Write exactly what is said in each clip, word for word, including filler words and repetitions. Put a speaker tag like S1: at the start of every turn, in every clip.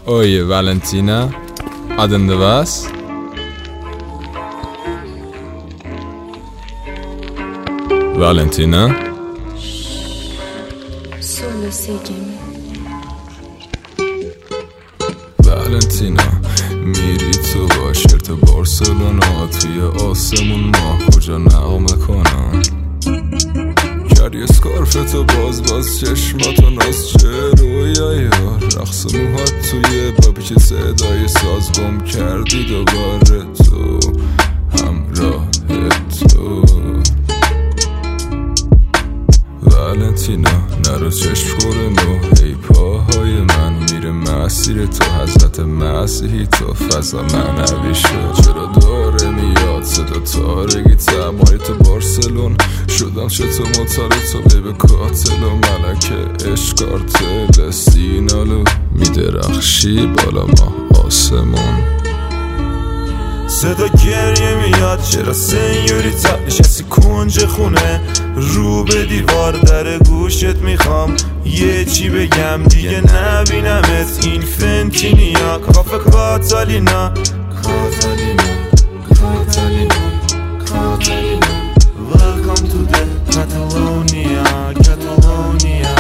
S1: Oye, Valentina, adın da vas? Valentina?
S2: Solo sígueme.
S1: Valentina میری تو با شرط بارسلونا توی آسمون ماه کجا نغمه کنم کردی اسکارف تو باز باز چشماتو ناز چه رویایی رقص موهات توی بابی که صدای ساز گم کردی دوباره تو همراه تو والنتینا نرو چشم خوره نو ای پاهای من میره مسیر تو حضرت مسیحی تو فضا معنوی شد چرا داره میاد صدا تارگی تمایی تو بارسلون شدم چطور مطاره تو بیب کاتل و ملک اشکارتل سینالو میدرخشی بالا ما آسمون
S3: صدا گریه میاد چرا سنیوری تب نشستی کنج خونه رو به دیوار در گوشت میخوام یه چی بگم دیگه نبینمت این فنتینیا کافه کاتالینا کاتالینا کاتالینا کاتالینا Welcome to the Catalonia Catalonia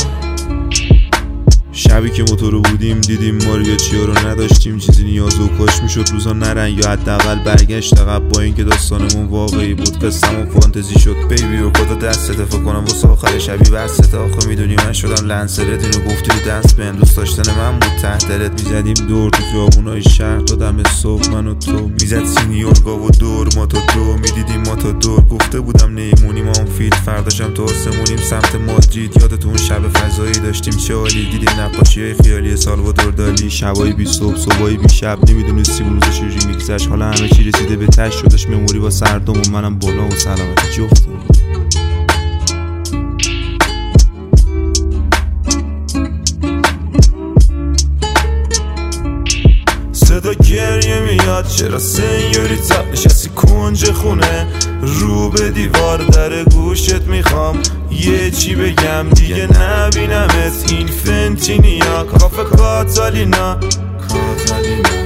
S3: شبی که موتورو بودیم دیدیم ماریاچیا رو نداشتیم چیزی نیاز و کاش میشد روزا نرن یا حداقل برگشت عقب با اینکه داستانمون واقعی بود قصه‌مون فانتزی شد بیبی و خدا دستت فکر کنم واسه آخر شبی بسته آخه میدونی من شدم لنسرت اینو گفتی تو دست بهم دوست داشتن من بود تحت دلت میزدیم دور تو خیابونای شهر تا دم صبح من و تو میزد سینیورگا و دور ما تا دو میدیدیم ما تا دور گفته بودم نیمونیم آن فیلد فرداشم تو آسمونیم سمت مادرید یادتون شب فضایی داشتیم چه حالی دیدیم نقاشیای خیالی سالوادور دالی شبای بی صبح صبحای بی شب نمیدونستیم روزا چجوری میگذشت حالا همه چی رسیده به تش شدش مموری با سردم و منم بالا و سلامتی جفت صدا گریه میاد چرا سنیوری تب نشستی کنج خونه رو به دیوار در گوشت میخوام یه چی بگم دیگه نبینمت این فنتینیا کافه کاتالینا کاتالینا